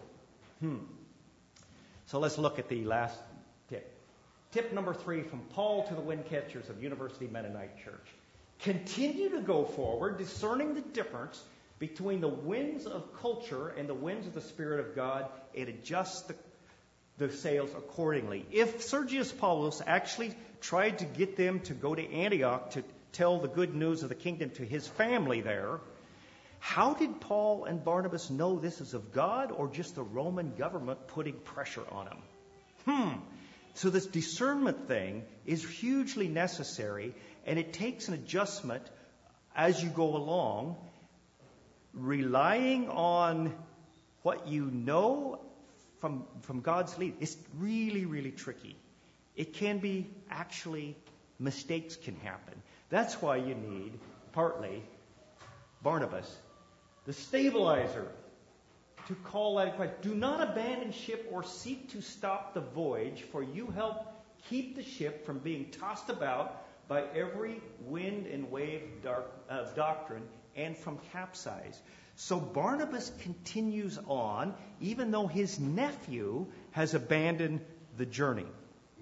So let's look at the last tip. Tip number 3 from Paul to the wind catchers of University Mennonite Church. Continue to go forward, discerning the difference between the winds of culture and the winds of the Spirit of God, and adjust the sails accordingly. If Sergius Paulus actually tried to get them to go to Antioch to tell the good news of the kingdom to his family there, how did Paul and Barnabas know this is of God or just the Roman government putting pressure on them? So this discernment thing is hugely necessary, and it takes an adjustment as you go along, relying on what you know from God's lead. It's really, really tricky. It can be actually, mistakes can happen. That's why you need, partly, Barnabas, the stabilizer, to call that question. Do not abandon ship or seek to stop the voyage, for you help keep the ship from being tossed about by every wind and wave of doctrine and from capsize. So Barnabas continues on, even though his nephew has abandoned the journey.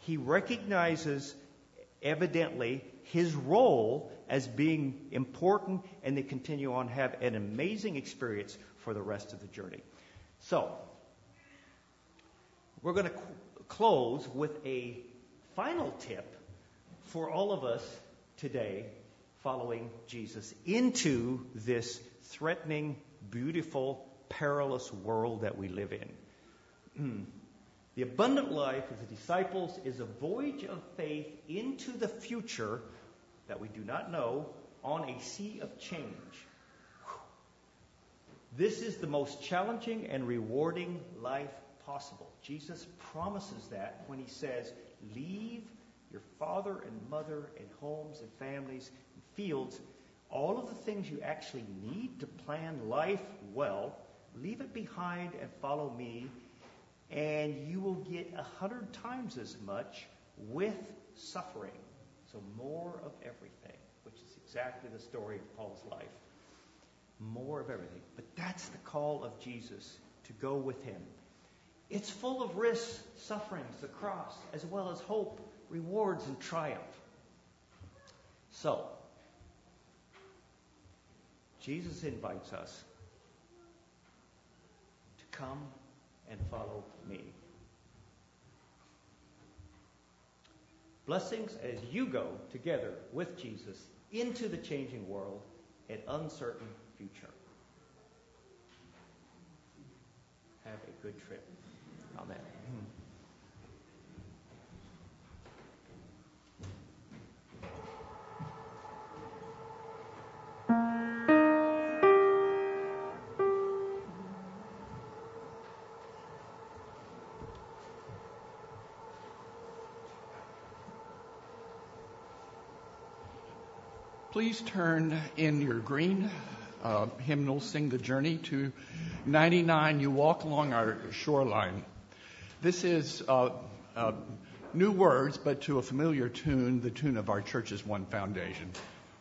he recognizes evidently his role as being important, and they continue on, have an amazing experience for the rest of the journey. So, we're going to close with a final tip for all of us today following Jesus into this threatening, beautiful, perilous world that we live in. The abundant life of the disciples is a voyage of faith into the future that we do not know on a sea of change. This is the most challenging and rewarding life possible. Jesus promises that when he says, leave your father and mother and homes and families and fields, all of the things you actually need to plan life well, leave it behind and follow me, and you will get 100 times as much with suffering. So more of everything, which is exactly the story of Paul's life. More of everything. But that's the call of Jesus, to go with him. It's full of risks, sufferings, the cross, as well as hope, rewards, and triumph. So, Jesus invites us to come and follow me. Blessings as you go together with Jesus into the changing world and uncertain future. Have a good trip. Amen. Please turn in your green hymnal, Sing the Journey, to 99, You Walk Along Our Shoreline. This is new words, but to a familiar tune, the tune of our church's One Foundation.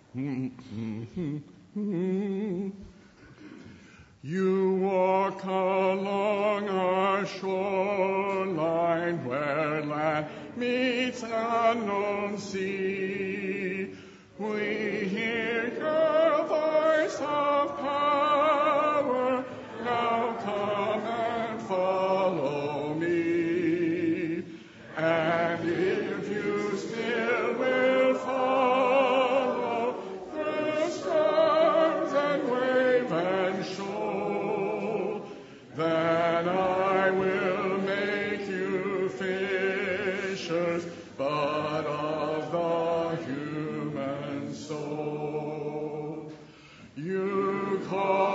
You walk along our shoreline where land meets an unknown sea. We hear your voice of power. Now come and follow me. And if you still will follow through storms and wave and shoal, then I will make you fishers, but of the human soul. You call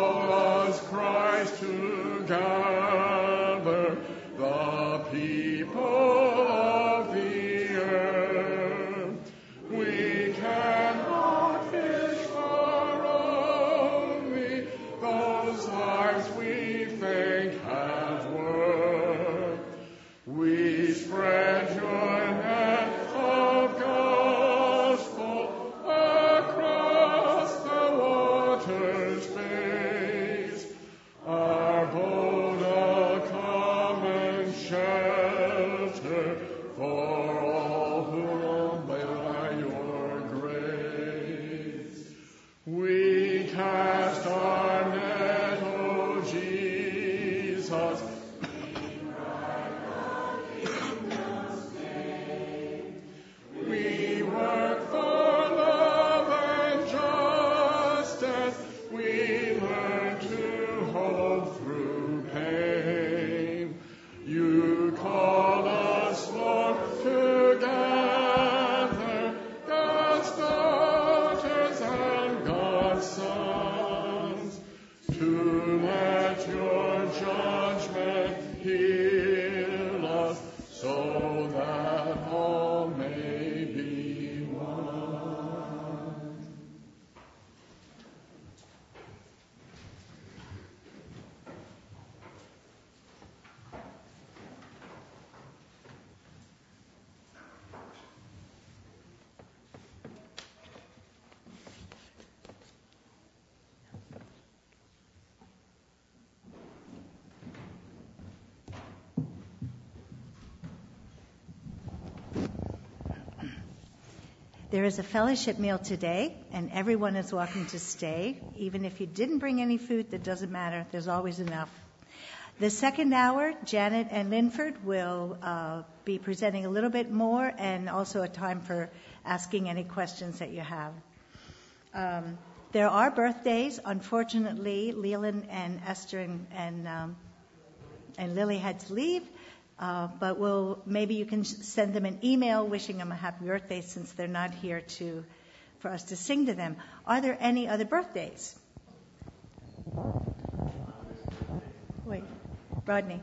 There is a fellowship meal today, and everyone is welcome to stay. Even if you didn't bring any food, that doesn't matter. There's always enough. The second hour, Janet and Linford will be presenting a little bit more, and also a time for asking any questions that you have. There are birthdays. Unfortunately, Leland and Esther and Lily had to leave, but maybe you can send them an email wishing them a happy birthday since they're not here for us to sing to them. Are there any other birthdays? Wait, Rodney.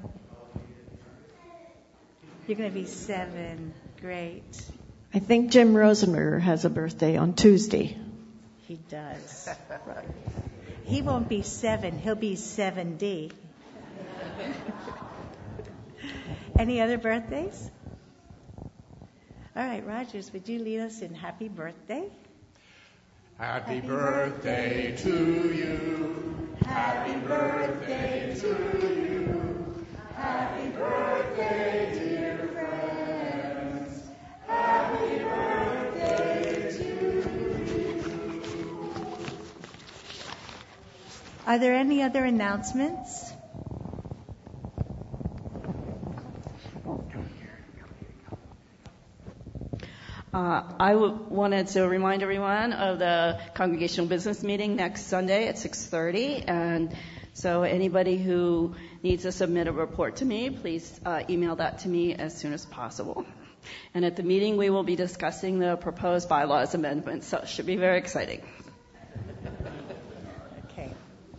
You're going to be 7. Great. I think Jim Rosenberger has a birthday on Tuesday. He does. He won't be 7. He'll be 7D. Any other birthdays? All right, Rogers, would you lead us in happy birthday? Happy birthday to you. Happy birthday to you. Happy birthday, dear friends. Happy birthday to you. Are there any other announcements? I wanted to remind everyone of the congregational business meeting next Sunday at 6:30. And so anybody who needs to submit a report to me, please email that to me as soon as possible. And at the meeting, we will be discussing the proposed bylaws amendments, so it should be very exciting. Okay.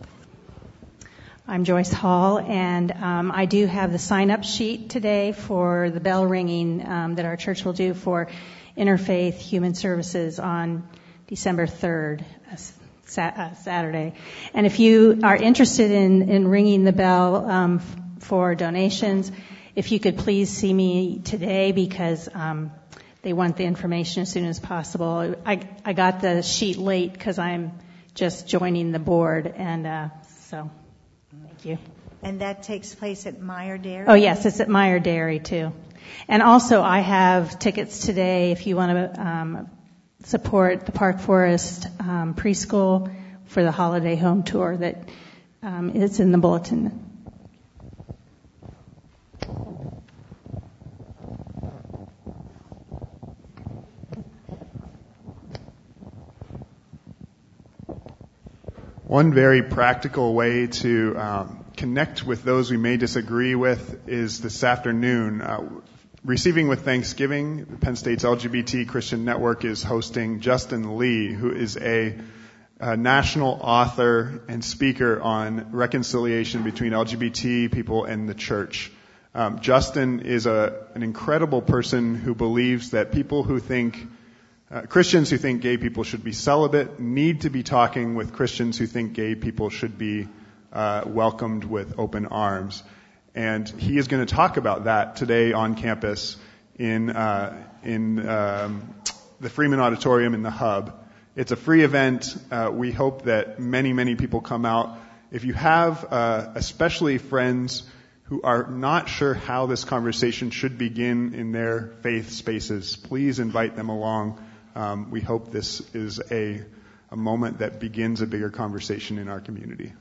I'm Joyce Hall, and I do have the sign-up sheet today for the bell ringing that our church will do for Interfaith Human Services on December 3rd, Saturday. And if you are interested in ringing the bell for donations, if you could please see me today because they want the information as soon as possible. I got the sheet late because I'm just joining the board, and so thank you. And that takes place at Meyer Dairy? Oh, yes, it's at Meyer Dairy, too. And also, I have tickets today if you want to support the Park Forest preschool for the holiday home tour that is in the bulletin. One very practical way to connect with those we may disagree with is this afternoon. Receiving with Thanksgiving, Penn State's LGBT Christian Network is hosting Justin Lee, who is a national author and speaker on reconciliation between LGBT people and the church. Justin is an incredible person who believes that people who think Christians who think gay people should be celibate need to be talking with Christians who think gay people should be welcomed with open arms. And he is going to talk about that today on campus in the Freeman Auditorium in the Hub. It's a free event. We hope that many, many people come out. If you have especially friends who are not sure how this conversation should begin in their faith spaces, please invite them along. We hope this is a moment that begins a bigger conversation in our community.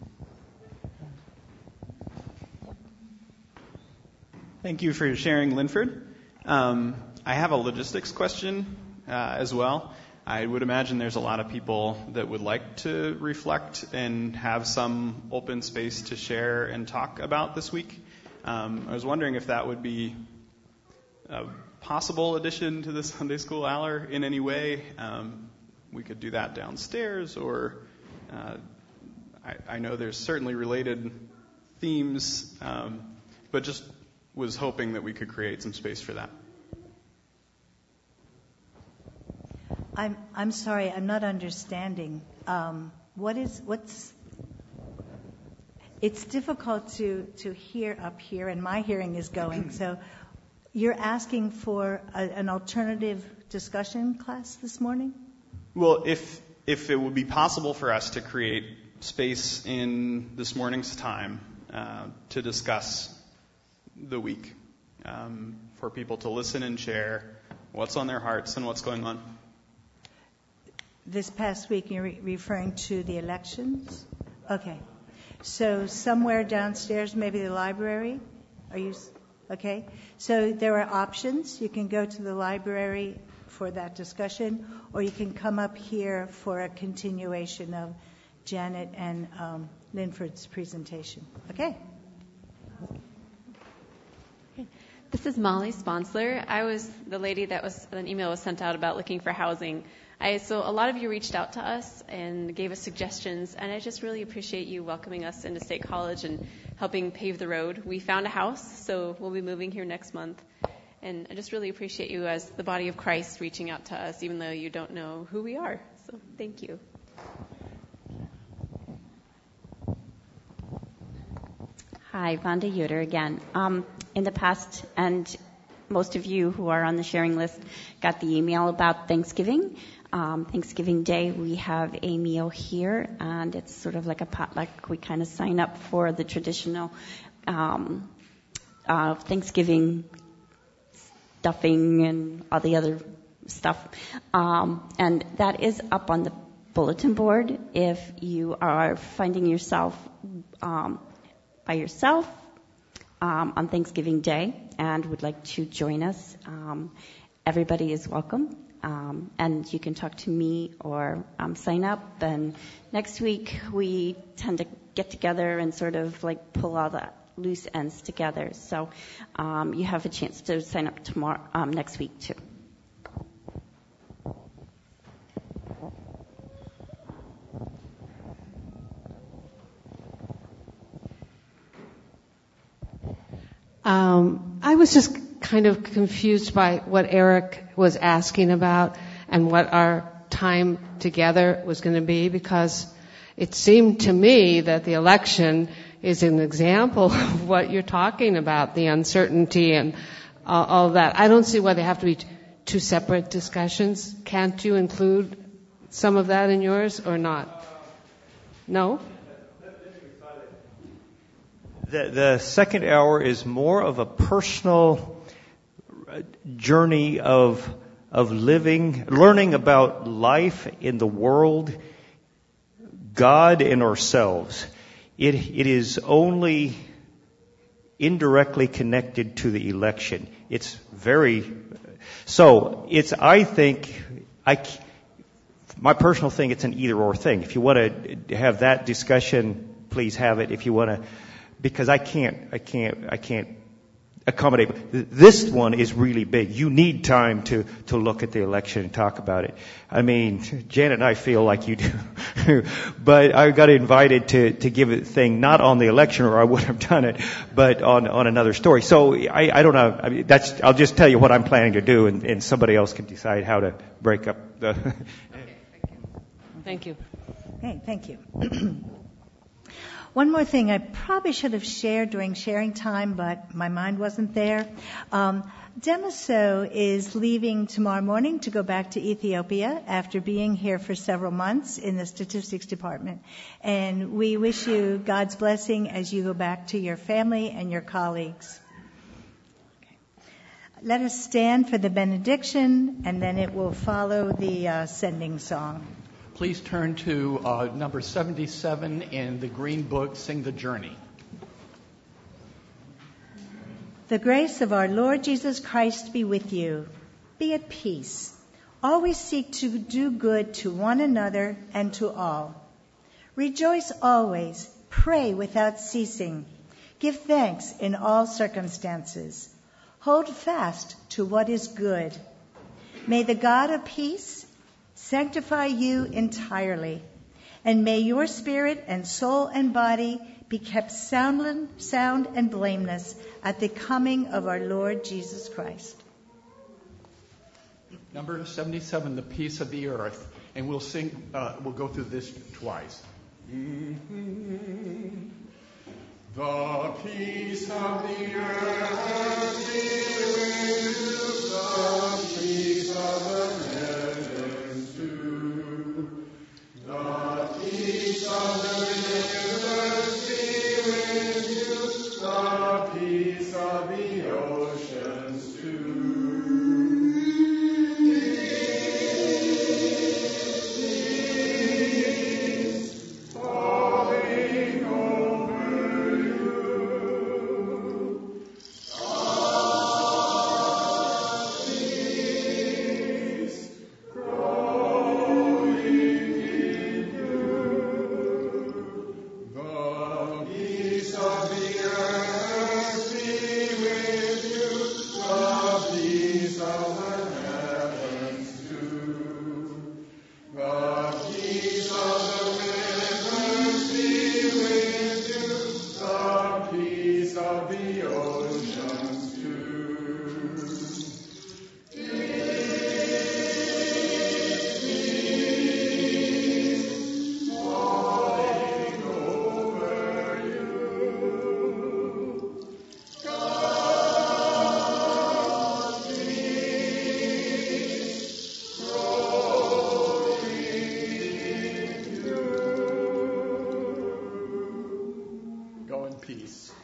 Thank you for sharing, Linford. I have a logistics question as well. I would imagine there's a lot of people that would like to reflect and have some open space to share and talk about this week. I was wondering if that would be a possible addition to the Sunday School Hour in any way. We could do that downstairs, or I know there's certainly related themes, but just was hoping that we could create some space for that. I'm sorry, I'm not understanding. It's difficult to hear up here, and my hearing is going. So you're asking for an alternative discussion class this morning? Well, if it would be possible for us to create space in this morning's time to discuss the week, for people to listen and share what's on their hearts and what's going on. this past week, you're referring to the elections? Okay. So somewhere downstairs, maybe the library? Are you okay? So there are options. You can go to the library for that discussion, or you can come up here for a continuation of Janet and Linford's presentation. Okay? This is Molly Sponsler. I was the lady that an email was sent out about looking for housing. So a lot of you reached out to us and gave us suggestions, and I just really appreciate you welcoming us into State College and helping pave the road. We found a house, so we'll be moving here next month. And I just really appreciate you as the body of Christ reaching out to us, even though you don't know who we are. So thank you. Hi, Vonda Yoder again. In the past, and most of you who are on the sharing list got the email about Thanksgiving. Thanksgiving Day, we have a meal here, and it's sort of like a potluck. We kind of sign up for the traditional Thanksgiving stuffing and all the other stuff. And that is up on the bulletin board if you are finding yourself by yourself on Thanksgiving Day and would like to join us. Everybody is welcome. And you can talk to me or sign up. And next week we tend to get together and sort of like pull all the loose ends together. So you have a chance to sign up tomorrow, next week too. I was just kind of confused by what Eric was asking about and what our time together was going to be, because it seemed to me that the election is an example of what you're talking about, the uncertainty and all that. I don't see why they have to be two separate discussions. Can't you include some of that in yours or not? No? The second hour is more of a personal journey of living, learning about life in the world, God and ourselves. It is only indirectly connected to the election. It's I think, my personal thing, it's an either or thing. If you want to have that discussion, please have it. If you want to, because I can't accommodate. This one is really big. You need time to look at the election and talk about it. I mean, Janet and I feel like you do, but I got invited to give a thing not on the election, or I would have done it, but on another story. So I don't know. I mean, I'll just tell you what I'm planning to do, and somebody else can decide how to break up the. Thank you. Okay, thank you. One more thing I probably should have shared during sharing time, but my mind wasn't there. Demaso is leaving tomorrow morning to go back to Ethiopia after being here for several months in the statistics department. And we wish you God's blessing as you go back to your family and your colleagues. Okay. Let us stand for the benediction, and then it will follow the sending song. Please turn to number 77 in the Green Book, Sing the Journey. The grace of our Lord Jesus Christ be with you. Be at peace. Always seek to do good to one another and to all. Rejoice always. Pray without ceasing. Give thanks in all circumstances. Hold fast to what is good. May the God of peace sanctify you entirely, and may your spirit and soul and body be kept sound and blameless at the coming of our Lord Jesus Christ. Number 77, The Peace of the Earth, and we'll go through this twice. The peace of the earth be with you, the peace of the heavens too. The peace of the rivers be with you, the peace of the oceans too. Peace peace.